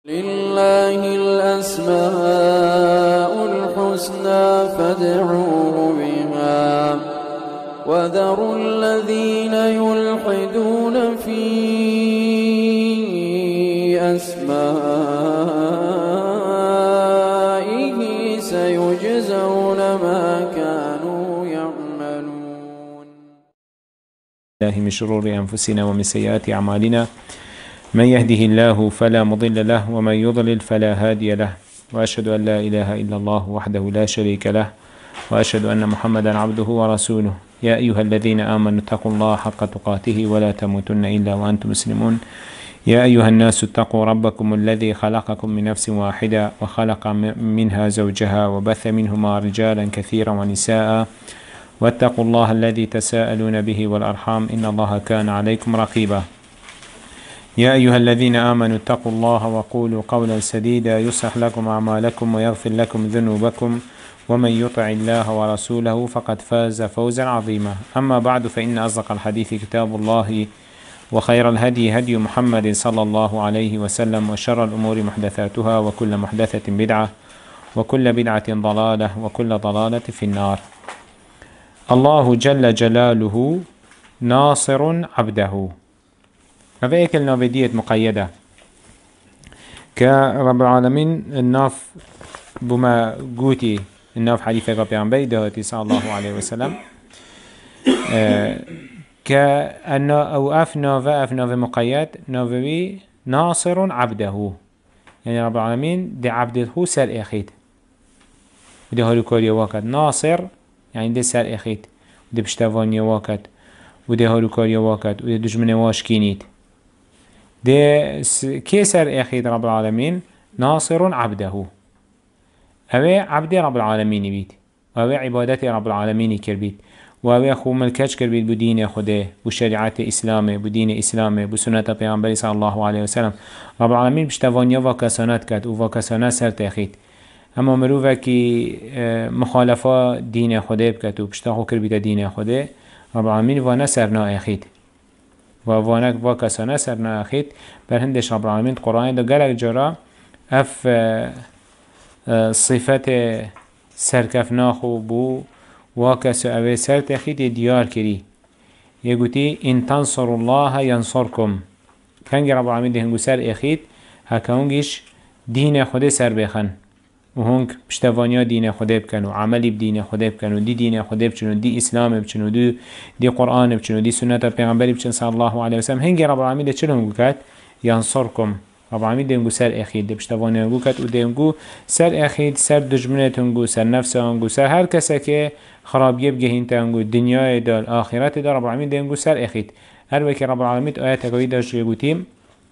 لله الأسماء الحسنى فادعوه بها وذروا الذين يلحدون في أسمائه سيجزون ما كانوا يعملون. الله من شرور أنفسنا ومن سيئات أعمالنا، من يهده الله فلا مضل له ومن يضلل فلا هادي له، وأشهد أن لا إله إلا الله وحده لا شريك له، وأشهد أن محمدا عبده ورسوله. يا أيها الذين آمنوا اتقوا الله حق تقاته ولا تموتن إلا وأنتم مسلمون. يا أيها الناس اتقوا ربكم الذي خلقكم من نفس واحدة وخلق منها زوجها وبث منهما رجالا كثيرا ونساء، واتقوا الله الذي تساءلون به والأرحام إن الله كان عليكم رقيبا. يا أيها الذين آمنوا اتقوا الله وقولوا قولا سديدا يصلح لكم أعمالكم ويغفر لكم ذنوبكم، ومن يطع الله ورسوله فقد فاز فوزا عظيما. أما بعد، فإن أصدق الحديث كتاب الله، وخير الهدي هدي محمد صلى الله عليه وسلم، وشر الأمور محدثاتها، وكل محدثة بدعة، وكل بدعة ضلالة، وكل ضلالة في النار. الله جل جلاله ناصر عبده. هذا كلنا بدية مقيدة كرب العالمين. الناف بما قوتي الناف حديثة بيعنبري دهاتي صلى الله عليه وسلم، كأن أو أف ناف مقيد نافوي ناصر عبده، يعني رب العالمين دي عبده سر إخيت وده هارو كاريا واكد. ناصر يعني دي سر إخيت وده بشتفانيا واكد وده هارو كاريا واكد وده دجمن واش كينيت. ده كيسر أخيد رب العالمين ناصر عبده، هو عبد رب العالمين بيت، وهو عبادات رب العالمين كربيت، وهو خو ملكش كربيت بدين خده بشريعة إسلامه بدين إسلامه بسنة پیغمبر صلى الله عليه وسلم. رب العالمين بشتوانيا وكسانات كد وكسانات سر تأخيد. اما مروفه كي مخالفة دين خده بكت وبشتاخو كربيت دين خده، رب العالمين وانا سرنا أخيد ووانك واكسانه سرنا أخيد. برهندش رب العالمين قرآن دا قلق جرا اف صفت سرکفناخو بو واکس اوه سر تخید دیار کری. یکوتی ان تنصر الله ینصرکم، کنگ رب العالمین ده هنگو سر اخید هکا هنگیش دین خود سر بخن و هنگ پشتوانیا دین خود بکن و عملی بدین خود بکن و دی دین خود بچن و دی اسلام بچن و دی قرآن بچن و دی سنت پیغمبری بچن صلی الله علیه وسلم. هنگی رب العالمین ده چلو هنگو کد ینصرکم. رب العالمين دينجو سر أخيد ده بشتوانه هنگو كت و دينجو سر أخيد سر دجمنت هنگو سر نفس هنگو سر هر کسا که خراب يبگه هنت هنگو دنیای دال آخرت دال رب العالمين دينجو سر أخيد. هر وكي رب العالمين آيات هكوي داش يقولين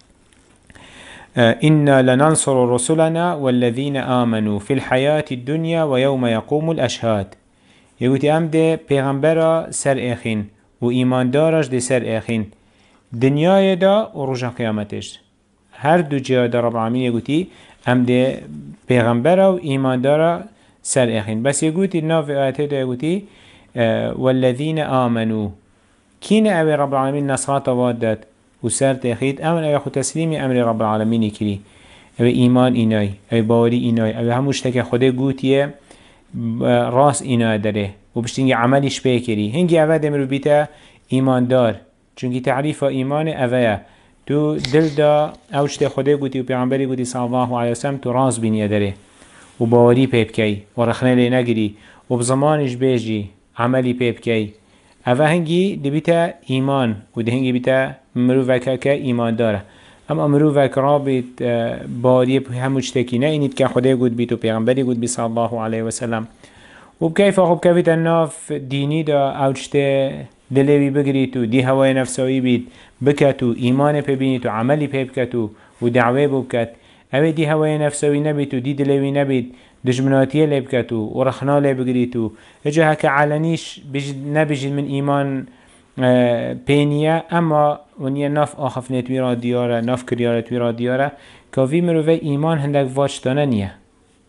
إنا لننصر رسلنا والذين آمنوا في الحياة الدنيا ويوم يقوم الأشهاد. يقولي أم ده پیغمبرا سر أخين و إيمان دارش ده سر أخين دنیای دا و رجا قیامتش. هر دو جهاد رب العالمين يقولي ام ده پیغمبر و ایمان دارا سر اخين. بس يقولي ناف آياته ده يقولي والذين آمنوا كين اوه رب العالمين نصرات وادت و سر تخيد امن اوه خود تسليمي امر رب العالمين كري اوه ايمان ايناي اوه باوري ايناي اوه هموش تك خوده قوتيه راس ايناي داره و بشتنگي عملش بيكري. هنگي اوه دمرو بيتا ايمان دار، چونكي تعريف ايمان اوه تو دل دا اوشت خوده گوتی و پیغمبری گوتی صلی الله علیه وسلم تو راز بینیه داره و باوری پیب کی و رخنه لی نگری و بزمانش بیجی عملی پیب کی. اوه هنگی دی بیتا ایمان و دی هنگی بیتا مروفه که ایمان داره. اما مروفه که را بیت باوری هموش تکی نه اینید که خوده گوت بیت و پیغمبری گوت بی صلی الله علیه وسلم. و بکیف خوب که بیت الناف دینی دا اوشت دلوی بگریت و دی هوای نفسایی بید بکتو ایمان پی بینید و عملی پی بکتو و دعوه بکت. اوه دی هوای نفسایی نبید و دی دلوی نبید دجمناتیه لی بکتو و رخنا لی بگریتو اجا هکا علنیش نبیجید من ایمان پینیه. اما ونیا ناف آخف نتوی را دیاره ناف کریارتوی را دیاره که وی مروفه ایمان هندک واجتانه نیه.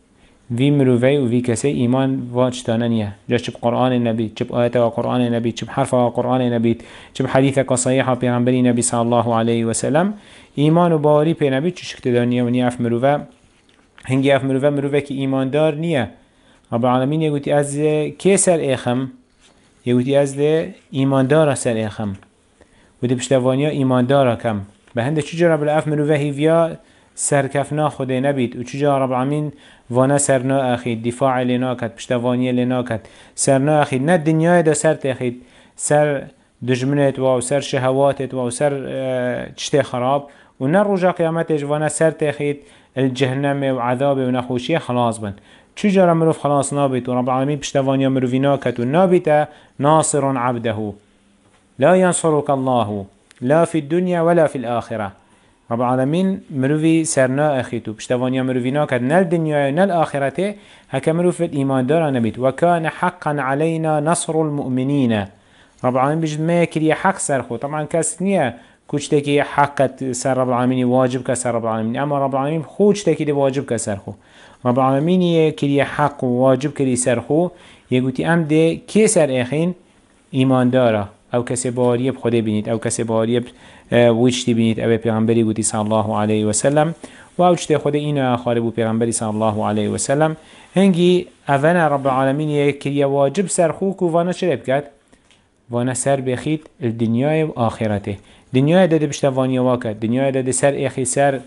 وی مروفی و وی کسی ایمان واجتانه نیه جاش چه قرآن نبی چه آیت و قرآن نبی چه حرف و قرآن نبی چه حدیث قصیح پیغمبری نبی صلی الله علیه و سلم ایمان و باوری پی نبی چه شکت دانیه و نیه اف مروفه هنگی اف مروفه که ایمان دار نیه رب العالمین یکوتی از کی سر ایخم یکوتی از ایمان دار سر ایخم و دی پشتوانیا ایمان دار کم به هنده چجا رب الاف مروفه هیویا سرکفنا خود نبید و چجا رب العالمین وانا سرنا اخید دفاع لنا کد پشتوانی لنا کد سرنا اخید نه دنیای دا سر تخید سر دجمنت و سر شهواتت و سر چشت خراب و نه رجا قیامتش وانا سر تخید الجهنم و عذاب و نخوشی خلاص بند چجا مروف خلاص نابید و رب العالمین پشتوانی مروفی ناکد و نابید ناصر عبده لا ينصرك الله لا في الدنيا ولا في الآخرة رب العالمين مروفي سرنا أخيتو بشتوانيا مروفينا كد نال دنيا نال آخرته هكا مروف الإيمان دارا نبيت وكان حقا علينا نصر المؤمنين رب العالمين بجد ما يكري حق سرخو طبعا كاستنية كوشتكي حق سر رب العالمين واجب كسر رب العالمين أما رب العالمين خوشتكي دي واجب كسرخو رب العالمين يكري حق واجب كري سرخو يقولي أم دي كي سر أخين إيمان دارا او کسی باریب خدا بینید او کسی باریب وجتی بینید او پیغمبری گوتی صلی الله علیه و سلم و او چته خدا اینو خالبو پیغمبری صلی الله علیه و سلم هنگی اولا رب العالمین یکی واجب سر خوک و وانا چه بکد وانا سر بخید الدنیای و آخرته دنیای داده بشتوانی واکد دنیای داده سر اخی سر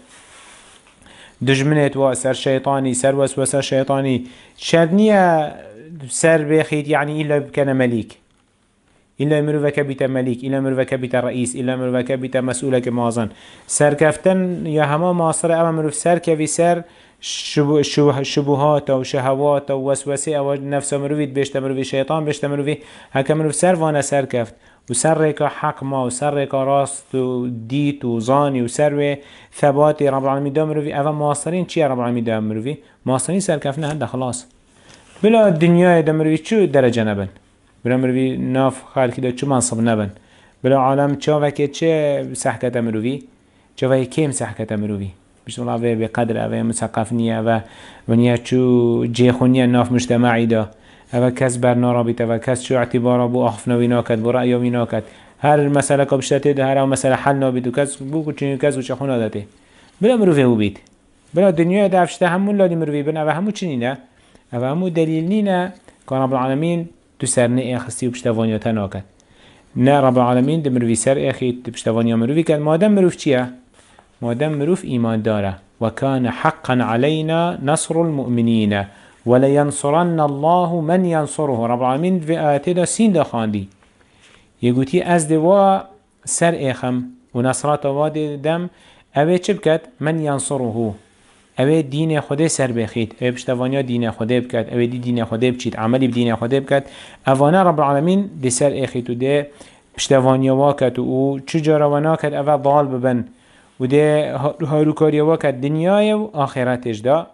دجمنت و سر شیطانی سر وسوسه شیطانی شرنیه سر بخید یعنی ایلا بکنه ملیک إلا مروفك بيت ملك إلا مروفك بيت رئيس إلا مروفك بيت مسؤولك مازن سركفتن يا هما معصر أما مروف سركفي سر شبهات أو شهوات أو وسوسة أو نفس مروفيت بيشت مروفي شيطان بيشت مروفي هكا مروف سر وانا سركفت وسرك حق ما وسرك راست وديت وزاني وسر ثبات رب العالمين دا مروفي أفا معصرين چي رب العالمين دا مروفي معصرين سركفتنا هنده خلاص بلا الدنيا دا مروفي چو درجة نبن بلا مروی ناف خالقی دا چو منصب نبن بلا عالم چا وکی چه سحکت مروی چا وکی کم سحکت مروی بشت الله به قدر اوه مثقف نیه و نیه چو جیخونیه ناف مجتمعی دا اوه کس برنا بیت اوه کس چو اعتبارا بو اخفناوی ناکد بو رأیوی ناکد هر مسئله که بشتته ده هر مسئله حل نابید و کس بو کچنی کس و چخون آدته بلا مروی هو بید بلا دنیا دفشته همون لادی مروی بن اوه همو چنی نه اوه همو دلیل نینه که رب العالمین تو سر نه اخستی و پشتوانیاتا ناکد نه رب العالمین ده مروفی سر اخی پشتوانیا مروفی کد مادم مروف چیه؟ مادم مروف ایمان داره وكان حقا علينا نصر المؤمنين ولينصرن الله من ينصره رب العالمين في آياته دا سين دا خاندي يقولي از دوا سر اخم ونصرات واد دم اوه چه بكت من ينصره اوه دين خوده سر بخيت اوه بشتوانيا دين خوده بكت اوه دي دين خوده بچيت عملي بدين خوده بكت اوانه رب العالمين دي سر اخيت و دي بشتوانيا واكت و چجارا وناكت اوه ضال ببن و ده هاروكاري واكت دنياي و آخرتش دا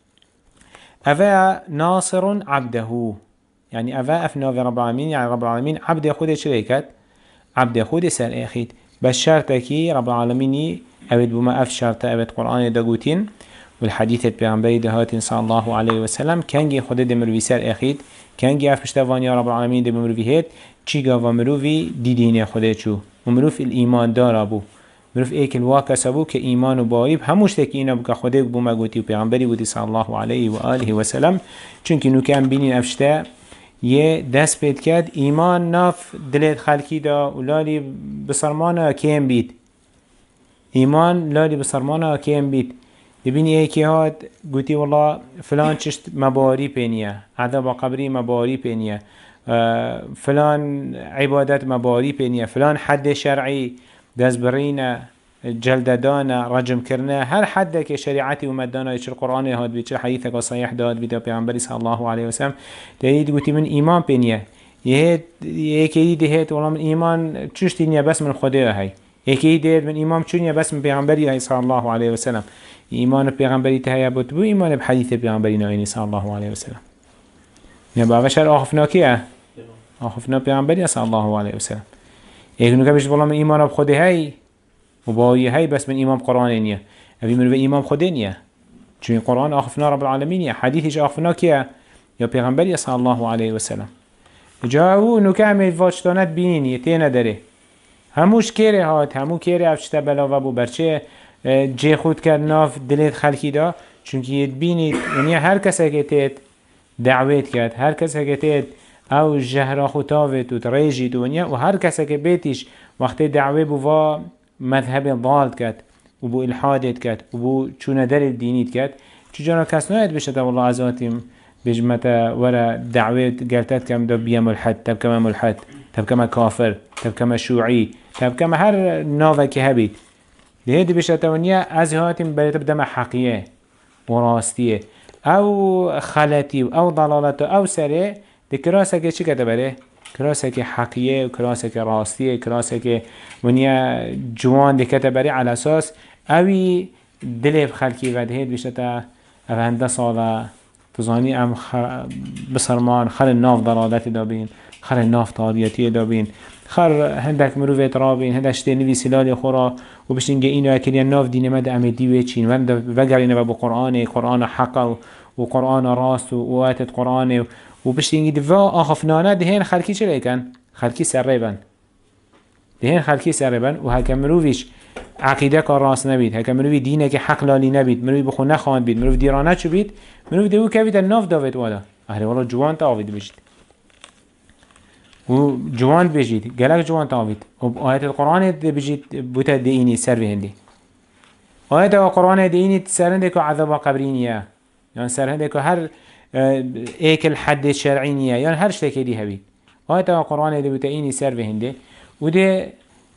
اوه ناصر عبده يعني اوه افناف رب العالمين يعني رب العالمين عبد خوده شريكت عبد خوده سر اخيت بس شرطكي رب العالمين اوه بما اف شرط اوه قرآن دا قوتين والحديث البيغمبري دهات صلى الله عليه وسلم كانجي خود ده مروي سر اخيد كانجي اف پشتواني رب العالمين ده مروي هيت چيگا و مروي دي دين خود چو ومروف الايمان دار ابو مروف ايك الواكس ابو كايمان و بايب هموش تك اينا بك خود بو مگوتي و پیغمبري بودي صلى الله عليه واله وسلم چونكي نو كان بينين افشتا يه دست بيت كد ايمان ناف دلت خلقي دا ولالي بصرمانا كيم بيت ايمان لالي بصرمانا كيم بيت دبینی ایکی هاد گوتی والله فلان چشت مباری پینیه عذاب قبری مباری پینیه فلان عبادت مباری پینیه فلان حد شرعی دزبرینه جلددانه رجم کرنه هر حد که شریعتی اومدانه چه القرآن هاد بید چه حدیث که صحیح داد بید پیغمبری صلی الله علیه وسلم دید گوتی من ایمان پینیه یکی دید والله من ایمان چشتی نیه بس من خدا هی یکی دید من ایمان چونیه بس من پیغمبری هی صلی الله علیه وسلم ایمان پیغمبری تهیه بود بو ایمان به حدیث پیغمبری ناینی صلی الله علیه وسلم نه با وشر آخفنا کیه آخفنا پیغمبری صلی الله علیه وسلم یک نکته بیش والله من ایمان به خود هی و با هی بس من ایمان قرآن نیه اوی من به ایمان خود نیه چون قرآن آخفنا رب العالمين حديثش آخفنا كيه يا پیغمبر صلى الله عليه وسلم جاءو نوكا همه واجتانت بینین یه نداره هموش کره هات همو کره افشته بلاوه بو برچه جه خود کرد ناف دلت خلکی دا چونکه ید بینید یعنی هر کسی که تید دعوت کرد هر کسی که تید او جهرا خطاوت و تریجید و هر کسی که بیتیش وقتی دعوه بو و مذهب ضال کرد و بو الحادت کرد و بو چونه در دینید کرد چجانا کس ناید بشه تا والله عزاتیم بجمتا ورا دعوت قالتات كم دو بيا ملحد تب كما ملحد تب كما كافر تب كما شيوعي تب كما هر نوفا كهبيت لهذا بشتونيا از هاتم بريت بدم حقيقة وراستية او خلتي او ضلالته او سري دي كراسة كي چي كتبره كراسة كي حقيقة وكراسة كي راستية كراسة كي ونيا جوان دي كتبره على اساس اوي دليف خلقي ودهيد بشتا افهنده صالة تزانی ام بسرمان خر ناف ضلالت دابین خر ناف طاریتی دابین خر هندک مروفت رابین هندک شتینی سلال خورا و بشینگه اینو اکرین ناف دین مد امیدی و چین وگرینه با قرآن حق و قرآن راست و آیت قرآن و بشینگه دوا آخفنانه دهین خلکی چه لیکن؟ خلکی سربن دهین خلکی سربن و هکم مروفیش عقیده کار راست نبید هکم مروفی دینه که حق لالی نبید مروفی بخو نخواند بید مروفی دیرانه چو بید مروف دیو که ناف داوید والا اهل والا جوان تاوید بشید و جوان بشید گلک جوان تاوید و آیت القرآن بشید بوتا دینی سر به هندی آیت القرآن دینی سر هنده که عذاب قبرینیه یعنی سر هنده که هر ایکل حد شرعینیه یعنی هر شتکی دی هبید آیت القرآن بوتا اینی سر به هنده و ده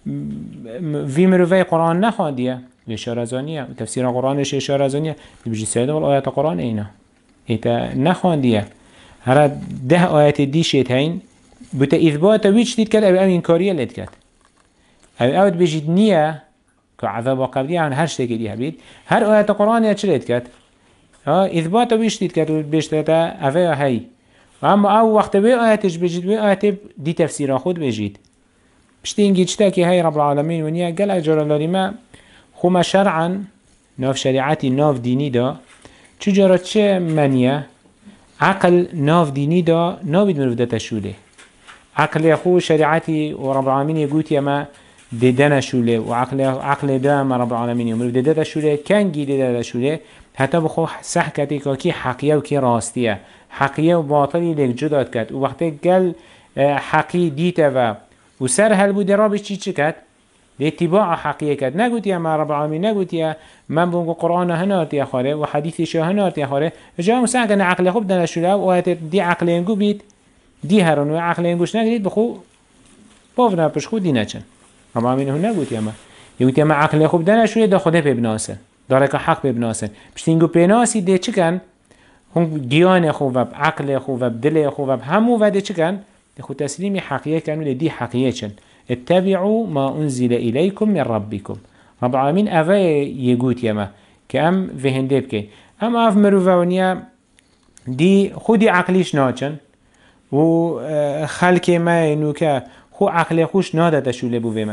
وی مروفی قرآن نخواندیه اشاره زانیه و تفسیر قرآنش اشاره زانیه بجید سیده وال آیت قرآن اینا ایتا نخواندیه هر 10 آیت دیشت هین بوتا اثبات ویچ دید کرد او انکاریه لید کرد او بجید نیه که عذاب قبلی عن هر شتکی دی هبید هر آیت قرآن چه لید کرد اثبات ویچ دید کرد و بجتا اوه هی اما او وقت به آیتش بجید به آیت دی تفسیر خود بجید بشتی اینگی چتا که هی رب العالمین ونیا گل اجار لالی ما خوما شرعا ناف شریعتی ناف دینی دا چجارا چه منیه عقل ناف دینی دا نابید مروف دا تشوله عقل خو شریعتی و رب العالمین یگوتی اما دیدن شوله و عقل دا اما رب العالمین مروف دا تشوله کنگی دیده تشوله حتی بخو صح کتی که کی حقیه و کی راستیه حقیه و باطلی لیک جداد کد و وقتی گل حقی دیته و سر هل بوده رابش چی کد لاتباع حقیقه کرد نگوتی اما رب العالمین نگوتی من بونگو قرآن هنارتی خاره و حدیثش هنارتی خاره جا مساعد کنه عقل خوب دنشوله و آیت دی عقل انگو بید دی هرون و عقل انگوش نگرید بخو باونا پش خود دی نچن رب العالمین هون نگوتی اما یگوتی اما عقل خوب دنشوله دا خوده پی بناسن داره که حق پی بناسن پشتینگو پیناسی دی چکن هم گیان خوب عقل خوب دل خوب همو و دی چکن دی خود تسلیمی حقیقه کنو دی حقیقه چن اتبعوا ما أنزل إليكم من ربكم رب العالمين أفا يقول يما كأم فهنده بكي أما أف مروفونيا دي خودي عقليش ناچن و خلق ما ينوكا خو عقل خوش نادا تشوله بوه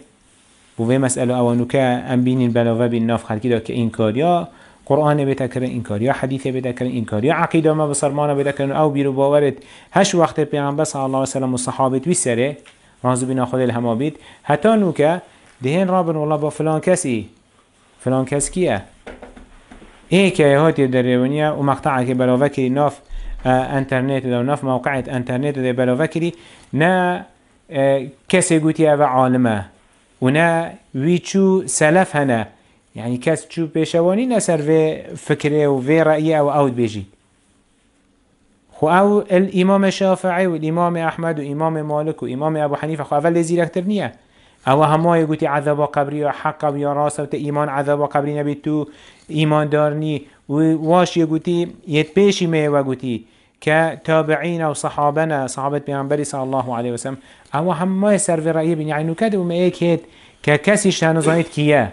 مسألة أو نوكا أم بينين بلاوه بين ناف خلقي دا كإنكاريا قرآن بتكرن إنكاريا حديث بتكرن إنكاريا عقيدة ما بصرمانه بتكرن أو بيرو باورد هش وقت پیغمبر صلى الله عليه وسلم والصحابة ويسره رازو بنا خود الهما بید حتی نوکه دهین رابن والله با فلان کس کیه ای که هاتی در روانیه و مقطعه که بلاوه کری ناف انترنت و ناف موقعت انترنت و بلاوه کری نه کسی گوتی او عالمه و نه ویچو سلف هنه یعنی کس چو پیشوانی نسر و فکره و رأیه او اوت بیجید خو او الامام الشافعي والامام احمد وامام مالك وامام ابو حنيفه خو اول زيرك ترنيه او همه يقولي عذاب قبري وحق ويا راس ايمان عذاب قبري نبي تو ايمان دارني واش يقولي يتبيشي مي وقولي كتابعين او صحابه پیغمبر صلى الله عليه وسلم او همه سر في راي بن يعني كده وما هيك ككسي شان زايد كيه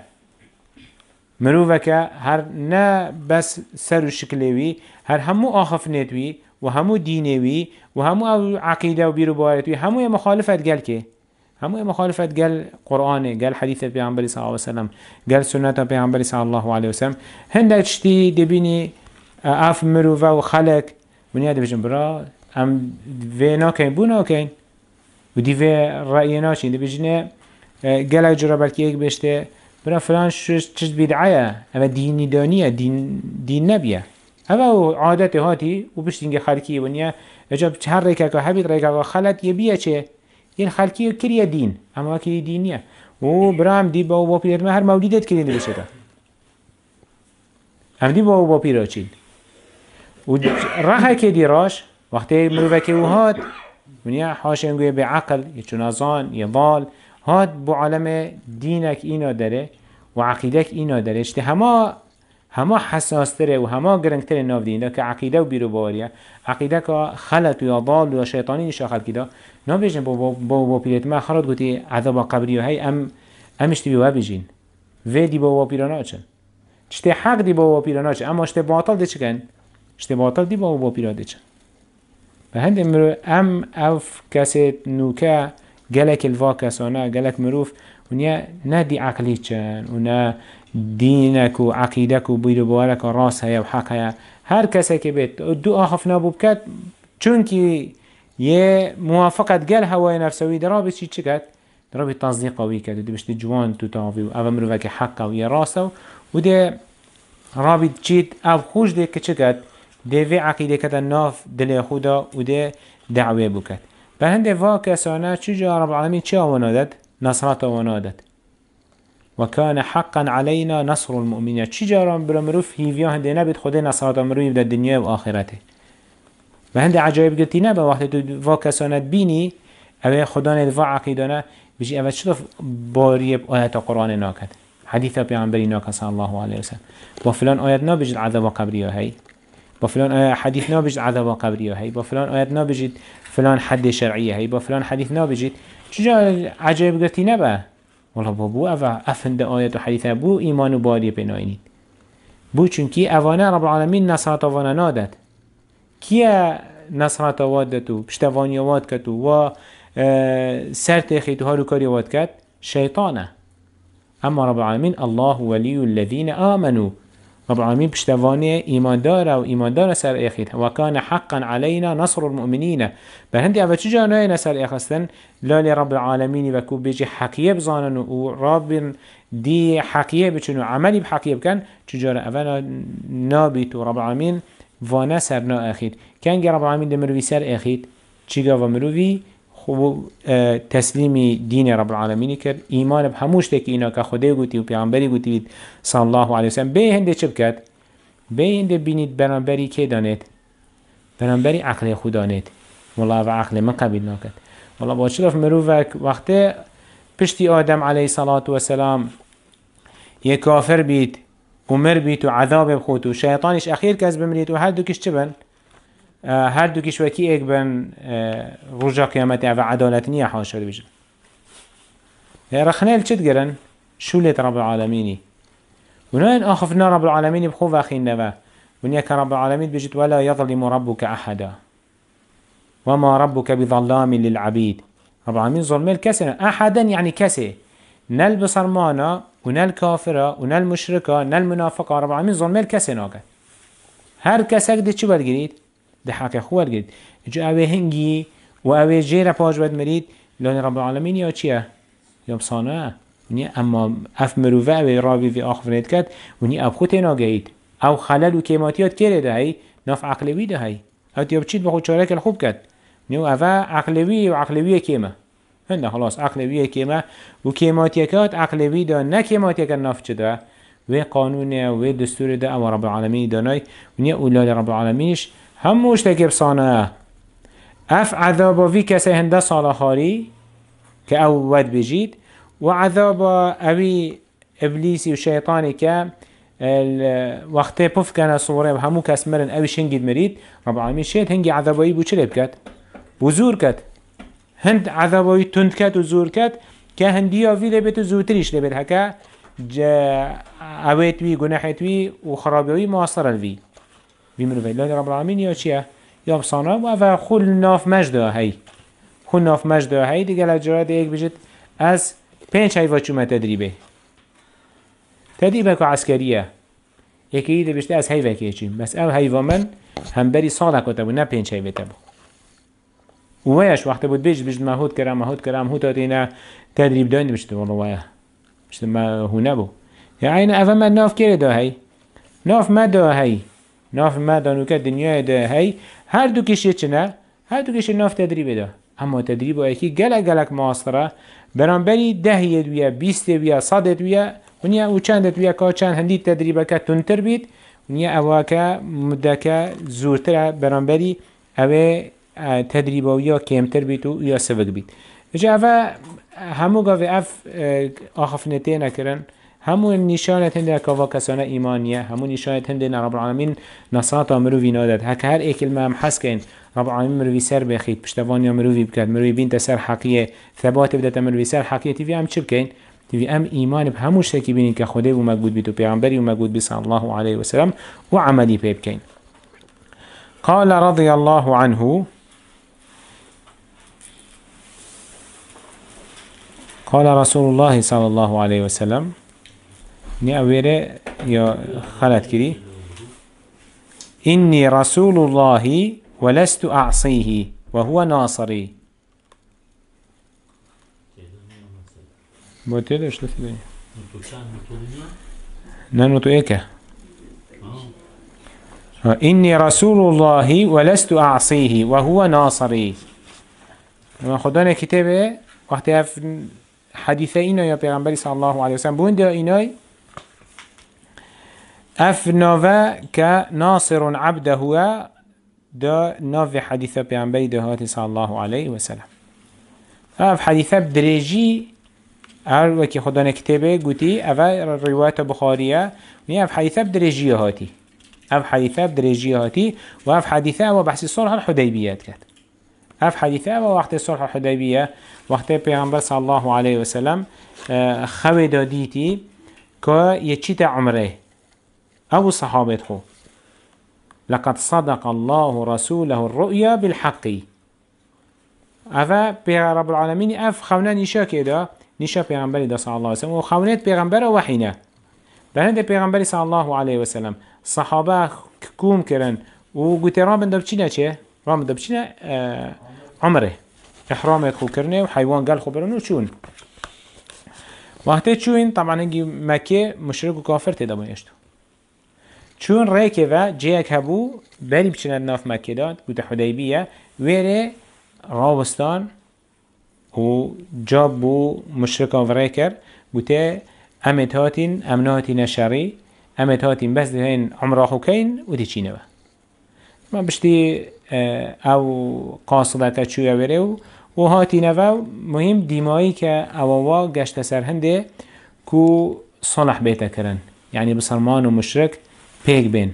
مروفك هر نه بس سر شكلوي هر همو آخف ندوي و همو دینوی و همو عقیده و بیرو بارتوی همو مخالفت گل که همو مخالفت قال قرآن قال حديث پیامبر صلى الله عليه وسلم قال سنة پیامبر صلى الله عليه وسلم هنده چتی دبینی اف مروفه و خلق ونیا دبیشن برا ام و ناکین بو ناکین و دی و رأی ناشین دبیشنه قال اجرا بلکی ایک بشته برا فلان چیز بدعیه اما دینی دانیه دین نبیه اما عادت هاتی و بشتینگ خلقی ونیا اجاب هر ریکا که حبیت ریکا که خلط یه بیه چه این خلقی کریه دین اما که دینیه و برام دی با و پیرت هر مولیدت کرینده بشه تا هم دی با و پیرا چید و راه که دی راش وقتی مروفه که او هاد ونیا حاشنگوی به عقل یه چنازان یه ضال هاد بو عالم دینک اینا داره و عقیدک اینا داره اشته همه حساس تره و همه گرنگ تره ناف دینه که عقیده و بیرو باوریه عقیده که خلط و یا ضال و شیطانی نشا خلقی دا نا بیجن با پیرت ما خراد گوتی عذاب قبری و هی امشتی بیوه بیجین و دی با پیرانا چن چته حق دی با پیرانا چن اما اشته باطل دی چکن اشته باطل دی با پیرا دی چن به هند امرو اوف کسی نوکه گلک الوا کسانه گلک مروف ونیا نه دی عقلی چن و نه دینک و عقیدک و بیرو بارک و راس هیا و حق هیا هر کسی که بید دو آخف نابو بکد چون که یه موافقت گل هوای نفسوی درابی چی کد؟ درابی تصدیق قوی کد و دی بشتی جوان تو تاوی و او مروفه که حق و یه راسه و دی رابی چید او خوش دی که چی کد؟ دی وی عقیده کد ناف دل خودا و دی دعوه بکد به هنده وا کسانه چجا رب العالمین چه آوانا داد؟ نصرات آوانا داد وكان حقا علينا نصر المؤمنين چجا برا مروف هیویا هنده نبید خود نصرات مروف در دنیا و آخرته و هنده عجایب گلتی نبا وقتی تو وا کسانت بینی اوه خدا ندوا عقیدانه بجی اوه چطور باریب آیت قرآن ناکد حدیث پیغمبری ناکد صلی الله علیه وسلم با فلان آیت نابجد عذاب قبری هی با فلان حدیث نابجد عذاب قبری هی با فلان آیت نابجد فلان حد شرعی هی با فلان حدیث نابجد چجا عجایب گلتی نبا والله بابو افند آیت و حدیثه بو ایمان و باری پیناینید بو چونکی اوانه رب العالمین نصرات اوانه نادد کیا نصرات وادد و پشتوانی واد کد و سر تخیتو هارو کاری واد کد شیطانه اما رب العالمین الله ولی الذین آمنوا رب العالمین پشتوانی ایمان داره و ایمان داره سر اخیت و کان حقا علینا نصر المؤمنین به هندی اول چجا ناینا سر اخستن لالی رب العالمین و کو بیجی حقیه بزانن و رب دی حقیه بچن و عملی بحقیه بکن چجا اول نابیت و رب العالمین وانا سر نا اخیت کنگی رب العالمین دمروی سر اخیت چیگا و مروی خوب تسلیمی دین رب العالمین کرد ایمان به هموش تکی اینا که خدای گویی و پیامبری گویی صلی الله علیه و سلم به هنده چه بکرد به هنده بینید برانبری که دانید برانبری عقل خدا نید والله و عقل من قبیل نکرد والله با شرف مروفک وقتی پشتی آدم علیه الصلاة و سلام یک کافر بید و مر بید و عذاب بخوت و شیطانش اخیر کس بمرید و هر دو کش چه بن هر دو کش وکی ایک بن رجا قیامت و عدالت نیه حاشا دی بجن رخنیل چد گرن شولت رب العالمینی ونوين آخفنا رب العالمين بخوف أخين نوا ونيك رب العالمين بجد ولا يظلم ربك أحدا وما ربك بظلام للعبيد رب العالمين ظلم الكسر أحدا يعني كسي نل بصرمانا ونل كافرة ونل مشركة نل منافقة رب العالمين ظلم الكسر ناكد هر كسك دي چو برگرید ده حق خوال گرید جو اوه هنگی و اوه جیر پاج بد مرید لان رب العالمين یا چیه یا بصانه ونی اما اف مروفه اوه رابی في آخفرید کد ونی اب خود ناگهید او خلل و کیماتیات کرده ده هی ناف عقلوی ده هی او تیاب چید بخود چارک الخوب کد نیو اوه عقلوی و عقلوی کیمه هنده خلاص عقلوی کیمه و کیماتیکات عقلوی ده نه کیماتیک ناف چده و قانون و دستور ده او رب العالمین دانای ونی اولاد رب العالمینش هموش تکیب صانعه اف عذابا في کسی هنده صالحاری که او ود بجید و عذابا اوی ابلیسی و شیطانی که وقتی پف کنه صوره و همو کس مرن اوی شنگید مرید رب العالمین شید هنگی عذابایی بو چلی بکد و زور کد هند عذابایی تند کد و زور کد که هندی آوی لبید و زورتریش لبید هکا اویت وی گناحت وی و خرابیوی معاصر الوی بيمرو في الله رب العالمين يا شيء يا بصانه وفا خل ناف مجده هاي خل ناف مجده هاي دي قال جراد ايك بجد از 5 هیوا چومه تدریبه که عسکریه یکی ده بشته از هیوا که چیم بس او هیوا من هم بری ساله کتا بود نه 5 هیوا تبو ویش وقت بود بیشت مهود کرم هود اینا تدریب دانی بشته والله ویا بشته ما هو نبو یعنی اول ما ناف کرده ده هی ناف ما ده هی ناف ما دانو که دنیای ده هی هر دو کشی چنه هر دو کشی ناف تدریب ده اما تدریب و یکی گلک معاصره برانبری 10 ویا 20 ویا 100 ویا ونیا او چند ویا که چند هندی تدریب که تونتر بید ونیا اوا که مدت که زورتر برانبری اوه تدریباوی کمتر بید و یا سوگ بید اجا اوه همو گاوه آخفنته نکرن همو نشانت هنده که کسانه ایمانیه همو نشانت هنده رب العالمین نصاط مروی نادد هک هر ای کلمه هم حس کن رب العالمین مروی سر بخید پشتوانی مروی بکرد مروی بین تسر حقیه ثبات بدت مروی سر حقیه تیوی هم چه بکن؟ تیوی هم ایمان به هموش تکی بینین که خوده و مقبود بید و پیغمبری و مقبود بید صلی الله علیه و سلم و عملی پی بکن قال رضی الله عنه قال رسول الله صلى الله عليه وسلم ني أويري يا خلت كري إني رسول الله ولست أعصيه وهو ناصري بوتيل ايش تفيدني نانوتو ايكا إني رسول الله ولست أعصيه وهو ناصري لما خدانا كتابه وقت حديثة إنا يا پیغمبر صلى الله عليه وسلم بوند إنا اف نوه كناصر عبده هو دا نوه حديثة پیغمبر دهات صلى الله عليه وسلم اف حديثة بدريجي هر وكي خدانا كتابه قوتي اف رواية بخارية اف حديثة بدريجي هاتي اف حديثة بدريجي هاتي واف حديثة وبحث صلح الحديبيات كات اف حديثة ووقت صلح الحديبية وقت پیغمبر صلی الله علیه و سلم خوی دادیتی که یچیت عمره او صحابت خو لقد صدق الله رسوله الرؤيا بالحق افا پیغمبر رب العالمین اف خونا نشا كده نشا پیغمبر دا صلی الله علیه و سلم و خونت پیغمبر وحینه بهند پیغمبر صلی الله علیه و سلم صحابه کوم کرن و گوتی رام بنده بچینه چه؟ رام بنده بچینه عمره احرامت خو کرنه و حیوان گل خو برنه و چون وقتی چون طبعا هنگی مکه مشرک و کافر تیدا بایشتو چون ریکه و جیک هبو بری بچنه ناف مکه داد گوته حدیبیه ویره راوستان و جاب بو مشرک و ریکر گوته امتهاتین امناتین شری امتهاتین بس دهین عمره خو کین و دی چینه ما بشتی او قاصده که چویا وره و هاتی نوو مهم دیمایی که اواوا گشت سر هنده کو صلح بیتا کرن یعنی بسرمان و مشرک پیک بین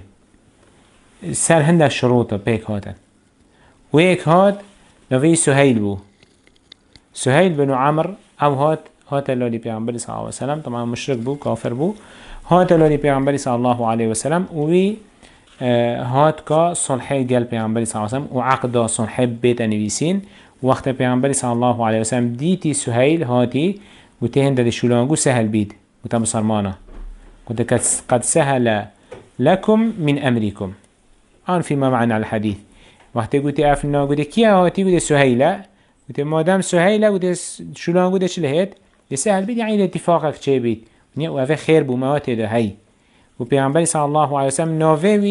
سر هنده شروطه پیک هاتن و یک هات نوی سهیل بو سهیل بنو عمر او هات اللالی پیغمبری صلی اللہ علیہ وسلم طبعا مشرک بو کافر بو هات اللالی پیغمبری صلی اللہ علیہ وسلم وی هات کا صلحه گل پیغمبری صلی اللہ علیہ وسلم و عقد صلحه بیت نویسین وقت پیغمبری صلی الله علیه وسلم دیتی سهیل هاتی و تهند دی شولانگو سهل بید و تا مسلمانا قد سهل لكم من امركم آن فيما معنى الحديث وقت قلت افنا قلت كيا هاتي قلت سهيلة قلت مادام سهيلة قلت شولانگو ده چلهت سهل بید يعني اتفاقك چه بید و اوه خير بو موات ده هاي و پیغمبری صلی الله علیه وسلم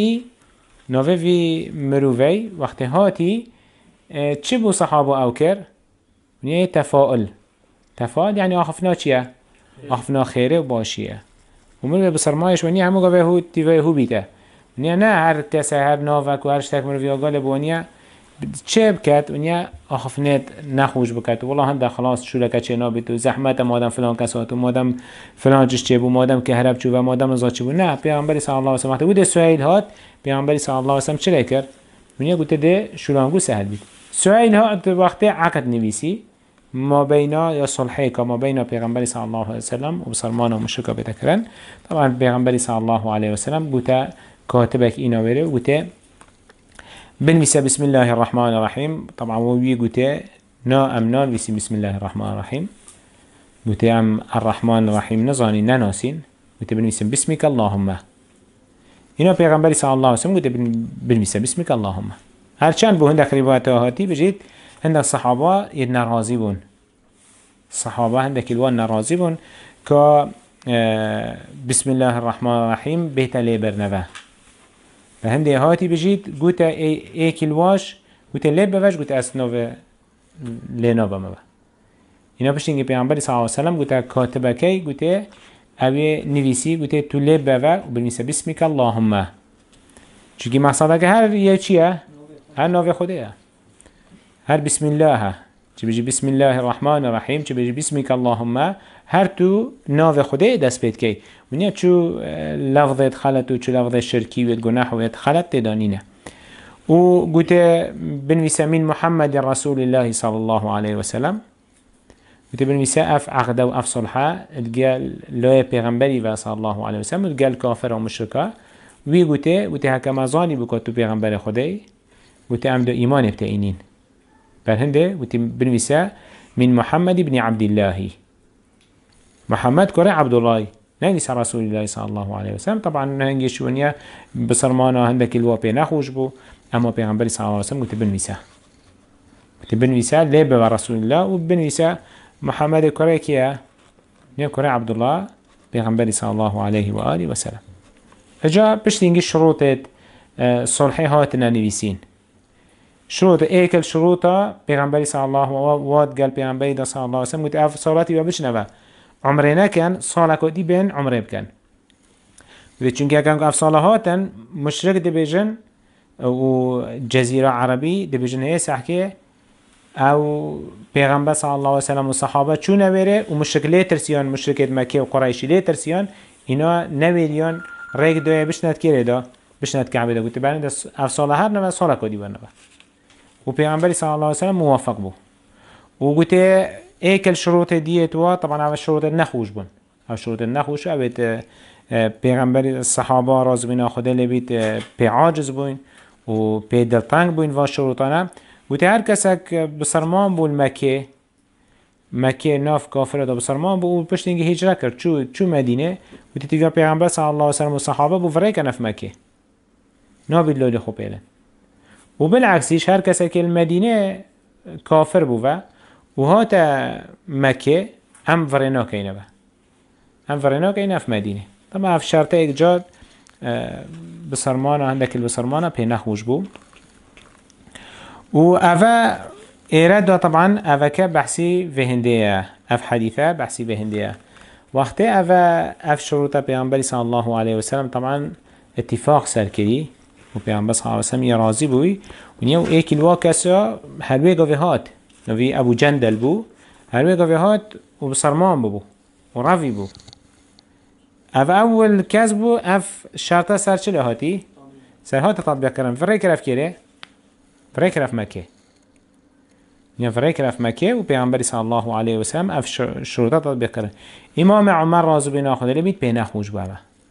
نوه وی مرووی وقت هاتی چه بو صحابه او کر؟ ونیا تفاعل يعني آخفنا چیه؟ آخفنا خیره و باشیه و مروی بسرمایش ونیا همو گوه هو تیوه هو بیده ونیا نه هر کسی هر ناوک و هر شتک مروی آگاله بو ونیا چه بکد ونیا آخفنت نخوش بکد والله هنده خلاص شولکه چه نابید و زحمت مادم فلان کسات و مادم فلان جش چه بو مادم که هرب چو و مادم ازاد چه بو نه پیغمبری صلی الله علیه وسلم بوده سهیل هات پیغمبری صلی الله علیه وسلم چه کرد؟ ونیا گوته ده شولانگو سهل بید سهیل هات وقت عقد نویسی ما بينا يا صلحي كما بين پیغمبر صلى الله عليه وسلم وبسلمان ومشركه بتكرن طبعا پیغمبر صلى الله عليه وسلم بوتا كاتبك اينا وره بوتا بنويسه بسم الله الرحمن الرحيم طبعا وي بوتا نا امنان ويسي بسم الله الرحمن الرحيم قلت ام الرحمن الرحيم نزاني نناسين قلت بنويسن بسمك اللهم. هنا پیغمبر صلى الله عليه وسلم قلت بنويسن بسمك اللهم. هرچند بو هندك روایت هاتی بجید هندك صحابه ید نرازی بون. صحابه هندك الوان نرازی بون که بسم الله الرحمن الرحيم بيت لي برنبه. فهندي هاتي بجيت قلت اي كلواش قلت لي بواش قلت اسنو لنا بما. اینا پشتینگی پیامبری صلی الله علیه و سلم قلت کاتبه کی قلت اوی نویسی قلت تو لب بوا و بنویسه بسمک اللهم. چونکی مقصده که هر یه چیه؟ هر ناو خوده هر بسم الله چی بجی بسم الله الرحمن الرحیم چی بجی بسمک اللهم هر تو ناو خوده دست بید کی ونیا چو لفظت خلط و چو لفظ شرکی و گناه و خلط تدانینه و قلت بنویسه من محمد رسول الله صلی الله علیه و سلم قلت بنویسه اف عقده و اف صلحه القال لای پیغمبری و صلی الله علیه و سلم القال کافر و مشرکه وی قلت هکما زانی بکن تو پیغمبر خوده قلت امدو ایمان بتاینین برهنده قلت بنویسه من محمد بن عبد الله محمد كره عبد الله نجلس رسول الله صلى الله عليه وسلم طبعا هنجيش ونيا بصرمانا هندك الوابي نخوش بو اما پیغمبر صلى الله عليه وسلم قلت بنويسا ليبه رسول الله وبنويسا محمد كره كيا نيا كره عبد الله پیغمبر صلى الله عليه وآله وسلم اجا بشتينجي شروطات صلحي هاتنا نويسين شروط ايكل شروطا پیغمبر صلى الله واد قال پیغمبر صلى الله عليه وسلم قلت اف صلاتي وبشنوا عمره نکن سالک دی بین عمره بکن. و چون که اگر افساله هاتن مشرک دی بیجن و جزیره عربی دی بیجن هی سحکه او پیغمبر صلی الله علیه وسلم و صحابه چون نویره و مشرک لی ترسیان مشرکت مکه و قرائشی لی ترسیان اینا نویریان ریک دوی بشند که ریدا بشند کعبه دا گوتی برند افساله هر نوه سالک دی بین و پیغمبر صلی الله علیه وسلم موافق بو و گوتی ایکل شروط دیت و طبعا اول شروط نخوش بون اول شروط نخوش اوید پیغمبر صحابه راز بین خدا لبید پی عاجز بون و پی دلتنگ بون و شروطانه و هر کسک بسرمان بون مکه ناف کافره دا بسرمان بون و پشت اینگه هجره کرد چو مدینه و تیگه پیغمبر صلی الله علیه وسلم و صحابه بون فرای کنف مکه نابید لولی خوب ایلن و بالعکسیش هر کسک المدینه کافر بون و هاتا مكة هم فرنا كينا به هم فرنا كينا في مدينة طبعا في شرطة إيجاد بصرمانة عندك البصرمانة بينا خوش بو و أفا إيراد طبعا أفا كبحثي في هندية أف حديثة بحثي في هندية وقت أفا أف شروطة بيعنبالي صلى الله عليه وسلم طبعا اتفاق سركري و بيعنبالي صلى الله عليه وسلم يرازي بوي ونيو ايك الواكسة هلوي قوي نوی ابو جندل بو هروی قوی هات و بسرمان بو و رفی بو اف اول کس بو اف شرطه سر چه هاتی؟ سر هات تطبیق کرن فرای کرف کره؟ فرای کرف مکه یا فرای کرف مکه و پیغمبری صلی الله علیه و سلم اف شروطه تطبیق کرن امام عمر رازو بین آخوده لبید پی نخوش بابا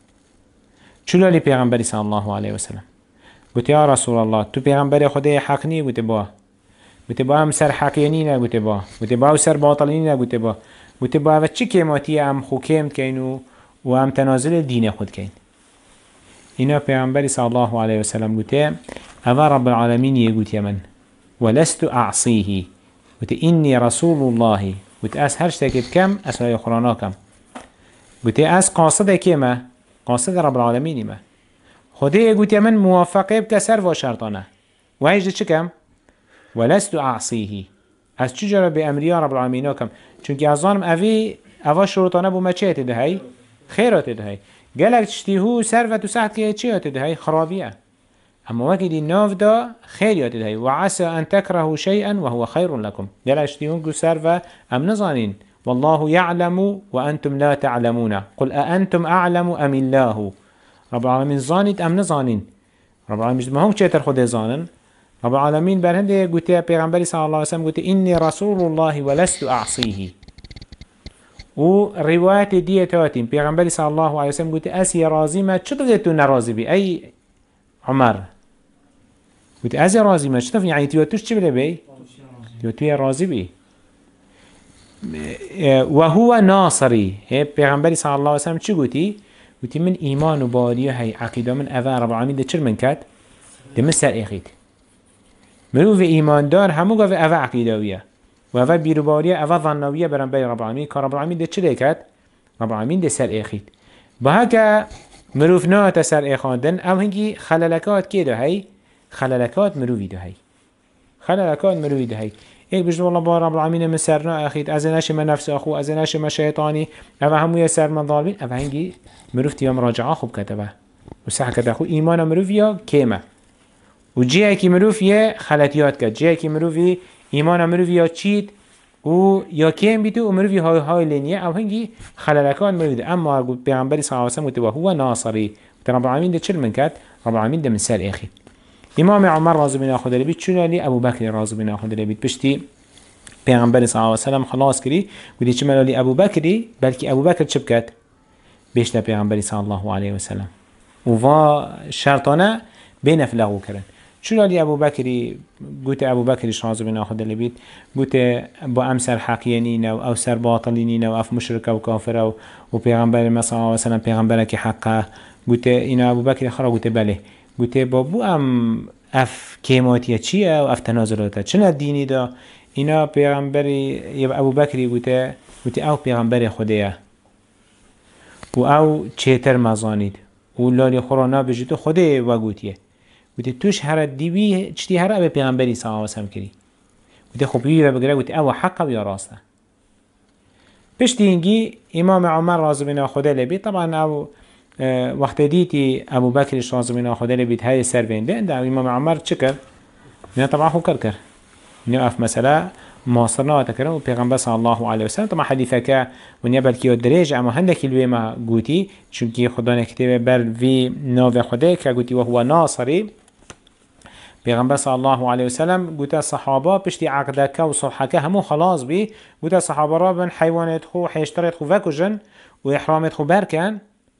چلالی پیغمبری صلی الله علیه و سلم گوتی یا رسول الله تو پیغمبری خوده حق نی گوتی با گوته با هم سر حقیانی نه گوته با و سر باطلینی نه گوته با و چی کماتی هم خوکمت کین و هم تنازل دین خود کین اینا پیامبری صلی الله علیه و سلم گوته اما رب العالمین یه گوته من ولست اعصیه گوته اینی رسول الله گوته از هر شتکت کم از های قرآن کم گوته از قاصد کمه قاصد رب العالمین ما خوده گوته من موافقه بکسر و شرطانه و هیچ چه کم ولست أعصيه از چجرا بأمريا رب العالمين كم چونك أظنم أوا شروطانا بو ما چه تدهي خيرات تدهي قالك تشتيهو سرفة وساعد كيه چه تدهي خرابية أما وكي دي الناف دا خير تدهي وعسى أن تكرهوا شيئا وهو خير لكم قالك تشتيهون كو سرفة أم نظانين والله يعلم وأنتم لا تعلمون قل أأنتم أعلم أم الله رب العالمين ظانت أم نظانين رب العالمين ما هم چه ترخده ظانن رب العالمين برهنده قوتي پیغمبر صلى الله عليه وسلم قوتي إني رسول الله ولست أعصيه و رواية ديتاتين پیغمبر صلى الله عليه وسلم قوتي أسي رازي ما چطور تو نرازي بي أي عمر قوتي أسي رازي ما چطور يعني تيوتوش چه بلي بي تيوتوية رازي بي وهو ناصري هي پیغمبری صلی الله علیه وسلم چی گوتی؟ گوتی من ایمان و باوری هی عقیده من اوه رب العالمین ده چر من کد؟ ده من سر اخید مروف ایماندار همو گفت اوه عقیده ویه و اوه بیروباریه اوه ظنویه برن بی رب العالمین که رب العالمین ده چه کد؟ رب العالمین ده سر اخید با هکا مروف نات سر اخاندن او هنگی خلالکات که ده هی خلالکات مروفی ده هی خلالکات مروفی ده هی ایک بجد والله با رب العالمین من سرنا اخید از نش من نفس اخو از نش من شیطانی اوه هموی سر من ظالمین اوه هنگی مروف تیام مراجعه خوب کتبه و صح کده خو ایمان مروف یا کیمه و جیه که مروف یه خلطیات کرد جیه که مروفی ایمان مروف یا چید و یا کیم بیتو و مروفی های لینیه او هنگی خلالکان مروف ده اما پیغمبری صلی اللہ علیہ وسلم و هو ناصری و رب العالمین ده چل من کرد رب العالمین ده من سر اخی امام عمر رازو بنا خود لبید چون لی ابو بکر رازو بنا خود لبید پشتی پیغمبری صلی اللہ علیہ وسلم خلاص کری و دی چه ملالی ابو بکری بلکه ابو بکر چه بکد بیشتر پیغمبری صلی الله علیه وسلم و شرطانه بین فلغو کرن چون لی ابو بکری گوت ابو بکرش رازو بنا خود لبید گوت با ام سر حقیانی نو او سر باطلینی نو اف مشرک و کافر و پیغمبر صلی الله علیه وسلم پیغمبر که حقه گوت اینا ابو بکر خرا گوت بله گوته بابو ام اف کیماتیه چیه و اف تنازلاته چنه دینی دا اینا پیغمبری ابو بکری گوته او پیغمبر خودیه و او چیتر مزانید و لالی خورانا بجیتو خوده و گوتیه گوته توش هر دیوی چتی هر اب پیغمبری صلی اللہ علیہ وسلم کری گوته خوبی و بگره گوته او حقه و یا راسته پشتی اینگی امام عمر رازو بنا خوده لبی طبعا او وقت دیتی ابو بکر رازو بنا خوده لبید های سر بینده ده امام عمر چه کرد؟ نه طبعا خو کرد نه اف مسئله معاصرنا تكرم وبيغمبر صلى الله عليه وسلم طبعا حديثك ونيا بلكي الدرج اما هندك الوي ما قوتي چونكي خدانا كتابه بر في نوف خدا كقوتي وهو ناصري بيغمبر صلى الله عليه وسلم قوت الصحابه بشتي عقدك وصلحك همو خلاص بي قوت الصحابه رابن حيوانات خو حيشتريت خو فكوجن واحرامات خو بركن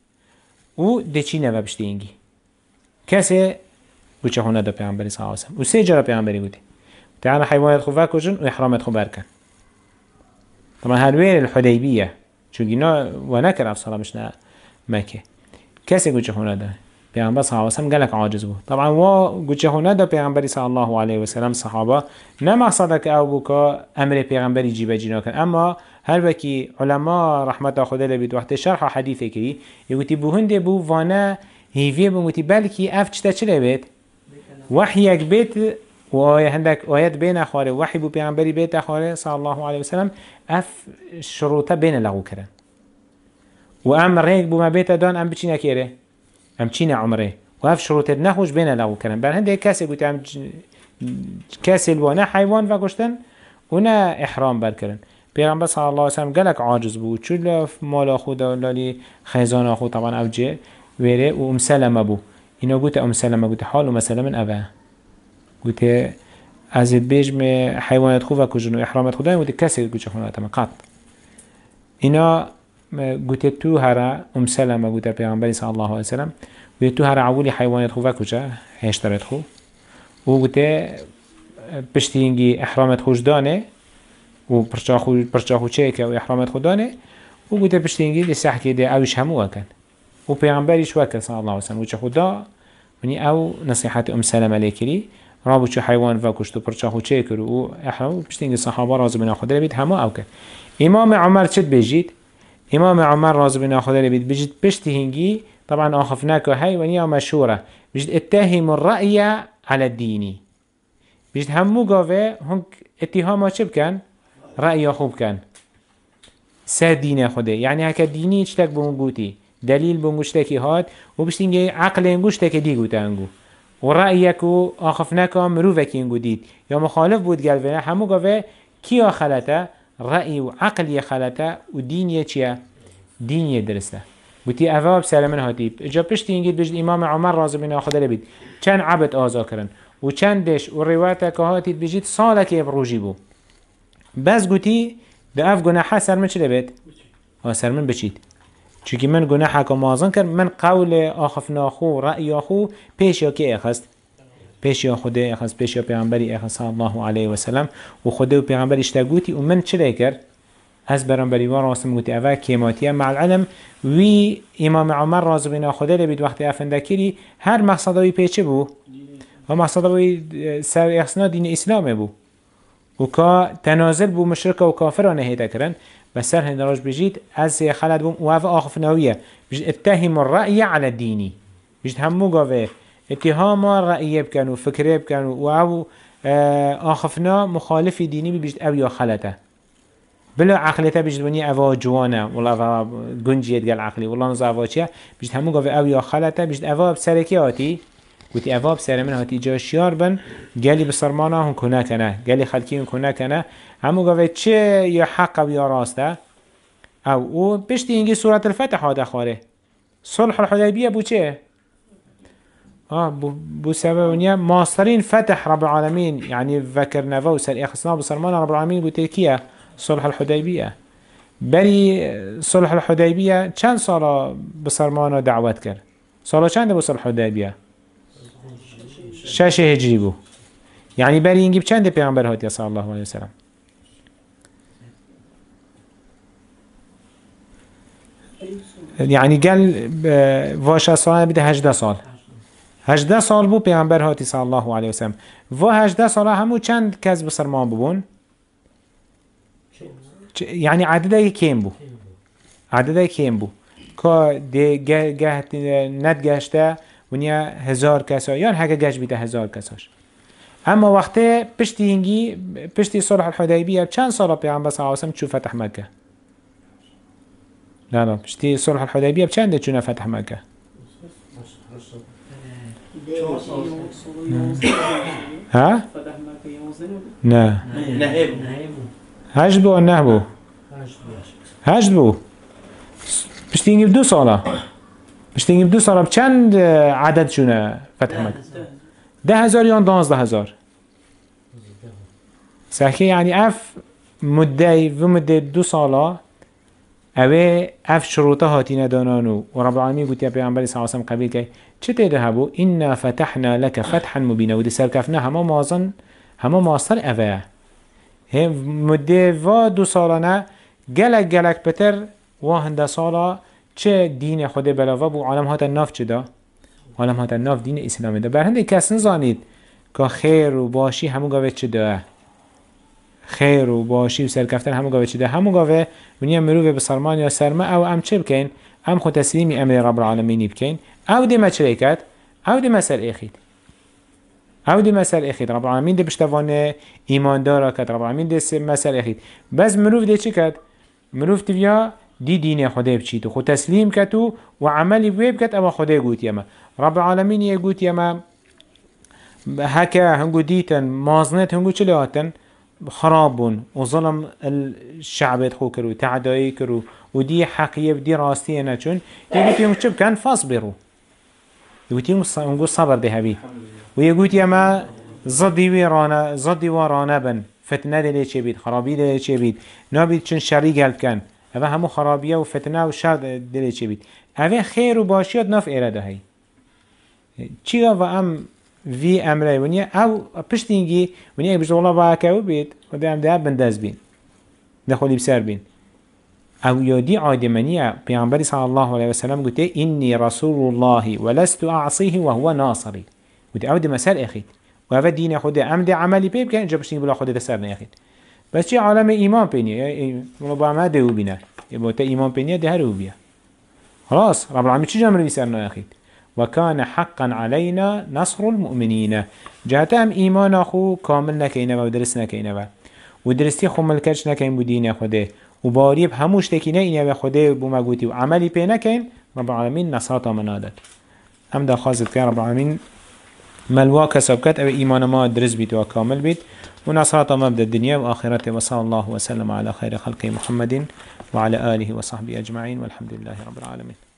و دچي نبا بشتينجي كسي قوت هنا ده بيغمبر صلى الله عليه وسلم وسجرا بيغمبر قوتي تعالى حيوانات خو فاكوجن وإحرامات خو بركن طبعا هالوين الحديبية شو قلنا ونكر أفصلا مشنا مكة كسي قوش هنا ده پیغمبر صلی الله علیه وسلم گلک عاجز بود طبعا و گوچه هونه دا پیغمبری صلی الله علیه وسلم صحابه نه مقصد که او بکا امر پیغمبری جیبه جینا کن اما هر وکی علما رحمت خدا لبید وقت شرح حدیث کری یگوتی بو هنده بو وانه هیویه بو بلکی اف چتا چله بید وحی یک بید و هندك آيات بين أخواره وحي بو پیغمبری بيت أخواره صلى الله عليه وسلم اف شروطه بين لغو كرن و ام ريك بو ما بيت دان ام بچينه كيره ام چينه عمره و اف شروطه نخوش بين لغو كرن بر هنده كاسي قلت ام كاسي الوانه حيوان فاكشتن ونا احرام بر كرن پیغمبر صلى الله عليه وسلم قالك عاجز بو چول مال خدا لالي خيزان اخو طبعا اوجه ويره و ام سلمه بو اینا قلت ام سلمه قلت حال ام سلمه اوه قلت ازید بیجم حیوانات خوب و کجنو احرامات خدا قلت کسی گوشه خونه تام قط اینا قلت تو هر سلمه قلت پیامبری صلی الله علیه وسلم قلت تو هر عولی حیوانات خوب و کجا هشترت خو و قلت پشتینگی احرامات خوش دانه و پرچاخو چیکه و احرامات خدانه و قلت پشتینگی لسح کده اوش همو وکن و پیامبریش وکن صلی الله علیه وسلم وچه خدا منی او نصیحت سلمه لیکری رابو چه حیوان و کشت و پرچاخو چه کرد و احرام پشتینگ صحابه راضی بنا خدا لبید همه او کرد امام عمر چت بجید امام عمر راضی بنا خدا لبید بجید پشتی هنگی طبعا آخفناک و هی و نیا مشهوره بجید اتهم الرأی على الدینی بجید همو گاوه هنگ اتهاما چه بکن؟ رأی خوب کن سر دین خوده یعنی هکا دینی چتک بونگوتی دلیل بونگوشتکی هات و بشتینگ عقل انگوشتک دی گوته انگو و رأیک و آخفناک مروفکی انگو دید یا مخالف بود گلوه همو گاوه کیا خلطه رأی و عقلی خلطه و دینیه چیه؟ دینیه درسته گوتی اواب سلمان هاتیب اجا پشتی اینگید بجد امام عمر رازو بنا خدا لبید چند عبد آزا کرن و چندش و روایت که هاتید بجید ساله که بروجی بو بس گوتی ده اف گناحه سرمن چه لبید؟ سرمن بچید چونکه من گناحه که مازن کرد من قول آخفناخو رأی آخو پیش یا که اخست پیش یا خدا اخست پیش یا پیغمبری اخست صلی الله علیه وسلم و خدا و پیغمبری اشتگوتی و من چه کرد؟ از برانبری و راستم گوتی اوه کیماتیه مع العلم وی امام عمر رازو بنا خوده لبید وقتی افنده کری هر مقصدوی پیچه بو و مقصدوی سر احسنا دین اسلامه بو و که تنازل بو مشرک و کافرانه هیده کرن بس سر هندراج بجید از خلد بوم و اوه آخفناویه بجید اتهم الرأي على الديني بجید همو گاوه اتهام رأيه بكن و فكره بكن و او آخفنا مخالف ديني بجید او یا خلطه بلا عقلته بجید ونی او جوانه والله او گنجیت گل عقلی والله نزا او چیه بجید همو گاوه او یا خلطه بجید او بسرکی آتی گوتی او بسر من هاتی جا شیار بن گلی بسرمانه هم کنه کنه گلی خلکی هم کنه کنه همو گاوه چه یا حق و یا راسته او پشتی اینگی سورة الفتح هاده خواره صلح الحدیبیه بو چه؟ بو سبب ونیا ماسترین فتح رب العالمین يعني ذكر نفا و سر اخصنا بسرمان رب العالمین بو ترکیه صلح الحدیبیه بلی صلح الحدیبیه چند سالا بسرمان دعوت کرد؟ سالا چند بو صلح الحدیبیه؟ 6 هجری بو يعني بلی اینگی چند پیغمبر هاتی صلی الله علیه وسلم؟ يعني قال واش سال بده 18 سال 18 سال بو پیغمبر هاتی صلی الله علیه وسلم و 18 سال همو چند کس بسرمان ببون يعني عدده کم بو عدده کم بو که ده ند گشته ونیا 1000 کسا یا هکه گشت بیده 1000 کساش اما وقتی پشتی هنگی پشتی صلح الحدیبیه چند سال پیغمبر صلی الله علیه وسلم چو فتح مکه لا بشتي صلح الحديبية بچنده چونه فتح مكة ها؟ نه هجد بو نه بو هجد بو بشتي نجيب 2 ساله بشتي نجيب 2 ساله بچند عدد چونه فتح مكة 10,000 یا 12,000 ساكي يعني اف مدة و مدة 2 ساله اوه اف شروطه هاتی ندانانو و رب العالمین گوتی پیغمبر صلی الله علیه وسلم قبیل که چه تیده هبو اینا فتحنا لك فتحا مبینا و دی سرکفنا همه مازن همه ماستر اوه هم مده و 2 سالانه گلک گلک بتر و هنده سالا چه دین خود بلاوه بو عالم هات الناف چه دا؟ عالم هات الناف دین اسلامی دا برهنده کس نزانید که خیر و باشی همو گاوه چه دا خیر و باشی و سرکفتن همو گاوه چه ده همو گاوه ونیا مروه بسرمان یا سرمه او ام چه بکن ام خود تسلیمی امر رب العالمینی بکن او دی ما چه کد او دی ما سر اخید او دی ما سر اخید رب العالمین دی بشتوانه ایمان داره کد رب العالمین دی ما سر اخید بس مروه دی چه کد مروه تیویا دی دین خدا بچید و خود تسلیم کد و عملی ویب کد اما خدا گوت یما رب العالمین یه گوت یما هکا هنگو دیتن مازنت هنگو چه لاتن خرابون وظلم الشعب خو كرو تعداي كرو ودي حقية بدي راستي أنا چون يقول يوم شب كان فاصبروا يقول يوم نقول صبر ده هبي ويقول يا ما ضدي ورانا بن فتنة ده ليش بيد خرابي ده ليش بيد نابيد چون شري قلب كان هذا همو خرابية وفتنة وشر ده ليش بيد هذا خير وباشيات نف إراده هاي چيا و ام وی امره ونیا او پشتینگی ونیا بجد والله با اکاو بید و ده هم ده بنداز بین ده خولی بسر بین او یادی عادمانیه پیغمبری صلی الله علیه وسلم گوته اینی رسول الله ولست اعصیه وهو ناصری گوته او ده مسر اخید و او دین خود ام ده عملی پی بکن اینجا پشتینگی بلا خود ده سر ناخید بس چی عالم ایمان پینیه والله با همه ده او بینه با تا ایمان پینیه ده هر او بیا خلاص رب العالمین چی جمعه سر ناخید وكان حقا علينا نصر المؤمنين جهتهم إيمان أخو كامل نكينه ودرس نكينه ودرستي خو ملكش نكين بدين خده وباريب هموش تكينه إنه خده بمجوتي وعملي بينه كين رب العالمين نصرته منادت أم ده خازد كان رب العالمين ملواك سبكت أو إيمان ما درس بيت وكامل بيت ونصرته مبدأ الدنيا وآخرته وصلى الله وسلم على خير خلق محمد وعلى آله وصحبه أجمعين والحمد لله رب العالمين